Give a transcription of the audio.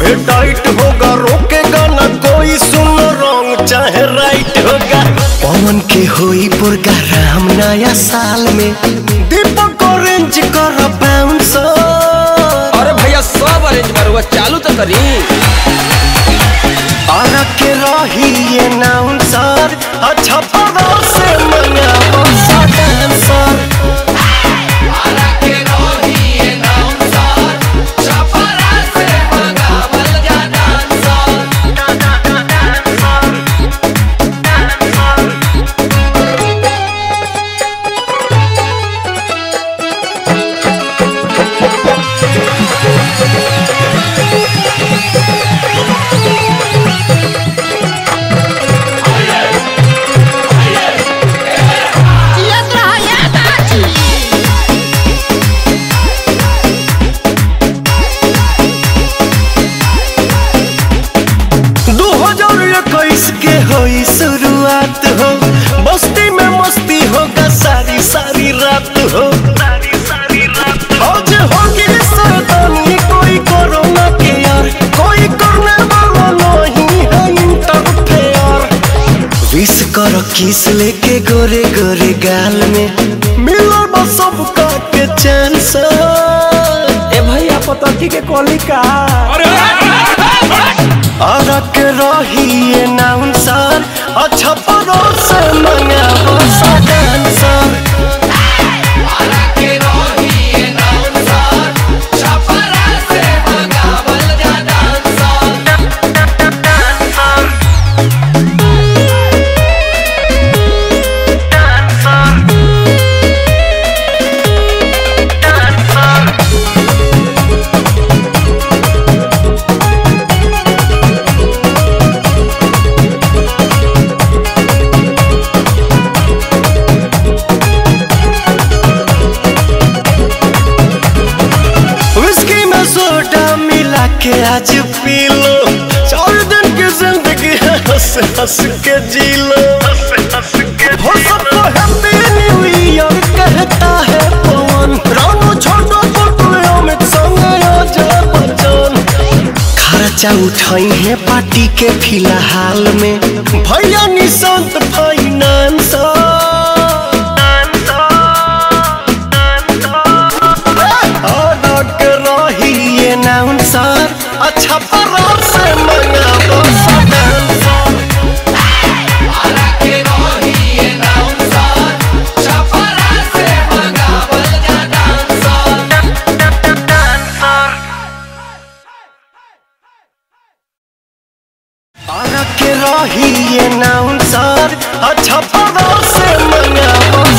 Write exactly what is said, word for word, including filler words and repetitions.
सभे टाइट होगा, रोकेगा ना कोई, सुन रॉन्ग चाहे राइट होगा। पवन के होई प्रोग्राम नया साल में, दीपक ऑरेंज कर बाउंसर। अरे भैया सब अरेंज करूँगा, चालू तो करी। आरा के रही ये नाउंसर, अच्छा पड़ा से मंगाओ सा डांसर। आरा के रही ये नाउंसर, छपरा से मंगावल जा डांसर। के होई शुरुआत हो, बस्ती में मस्ती होगा सारी सारी रात हो, सारी सारी रात। आज होगी सरदानी, कोई कोरोना के यार, कोई करने वाला नहीं है इंटरफेयर। विश करो किस लेके गोरे गोरे गाल में, मिलो बस सबका के चांस। ए भैया पतंगी के कॉली का। आरा के रही ये नाउंसर, अच्छा पड़ो से मंगाओ सा डांसर। आरा के रही ये नाउंसर, छपरा से मंगावल जा डांसर। के आज पी लो, चार दिन की जिंदगी है, हंस हंस के जी लो, हंस हंस के हो सबको हैप्पी न्यू ईयर कहता है पवन। रानू छोटो बोतलों में संग आजा बचन। खर्चा उठाई है पार्टी के फिलहाल में, भैया निशांत फाइनेंसर। नाउंसर, अच्छा पड़ा से मंगाओ सा डांसर। आरा के रही ये नाउंसर, छपरा से मंगावल जा डांसर। आरा के रही ये नाउंसर, अच्छा पड़ा से मंगाओ